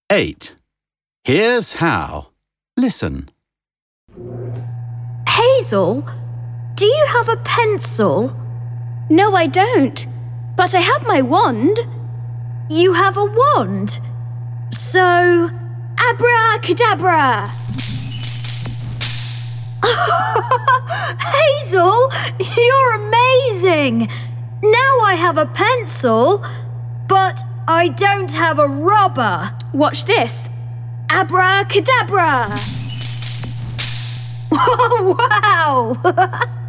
8. Here's how. Listen. Hazel, do you have a pencil? No, I don't. But I have my wand. You have a wand? So... Abracadabra! Hazel, you're amazing! Now I have a pencil, but I don't have a rubber. Watch this. Abracadabra! Wow!